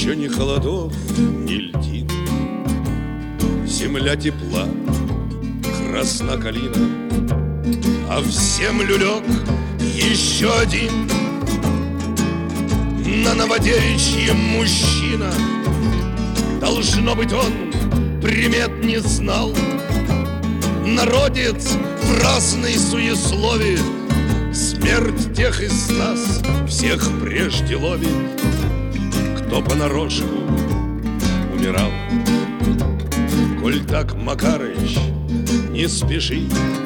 Еще ни холодов, ни льдин, земля тепла, красна калина, а в землю лег еще один на Новодевичьем мужчина. Должно быть, он примет не знал. Народец в разной суеслове смерть тех из нас всех прежде ловит, кто понарошку умирал. Коль так, Макарыч, не спеши,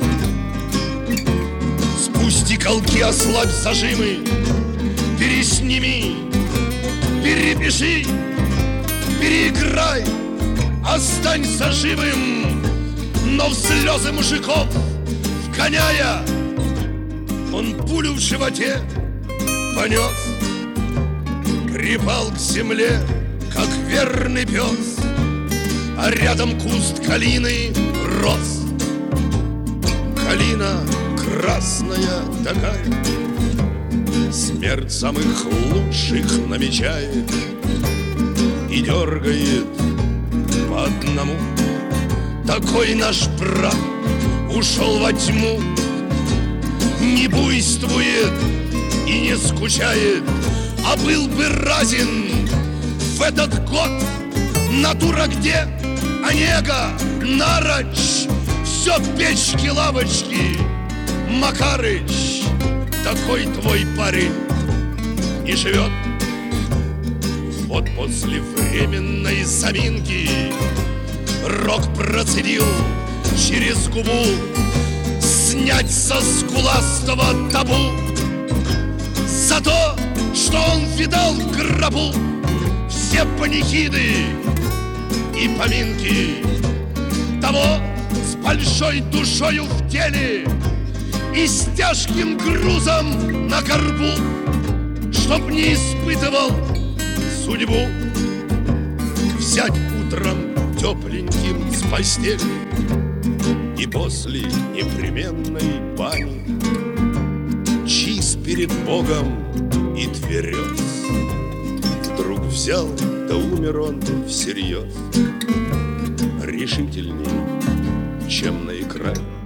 спусти колки, ослабь зажимы, пересними, перепиши, переиграй, останься живым. Но в слезы мужиков вгоняя, он пулю в животе понес, припал к земле, как верный пес, а рядом куст калины рос. Калина красная такая, смерть самых лучших намечает и дергает по одному. Такой наш брат ушел во тьму, не буйствует и не скучает, а был бы разен в этот год. Натура где? Онега, Нарочь, все печки-лавочки. Макарыч, такой твой парень и живет. Вот после временной заминки Рок процедил через губу снять со скуластого табу за то, что он видал в гробу все панихиды и поминки того с большой душою в теле и с тяжким грузом на горбу, чтоб не испытывал судьбу взять утром тепленьким с постели и после непременной бани чист перед Богом и тверез. Вдруг взял, да умер он всерьез, решительней, чем на экране.